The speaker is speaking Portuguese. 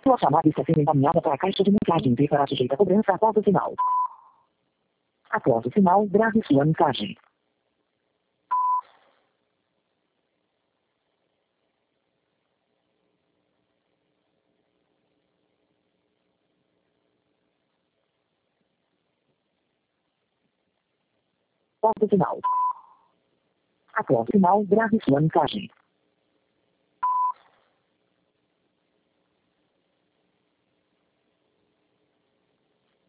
Sua chamada está sendo encaminhada para a caixa de mensagem e será sujeita a cobrança após o sinal. Após o sinal, grave sua mensagem. Após o sinal. Após o sinal, grave sua mensagem.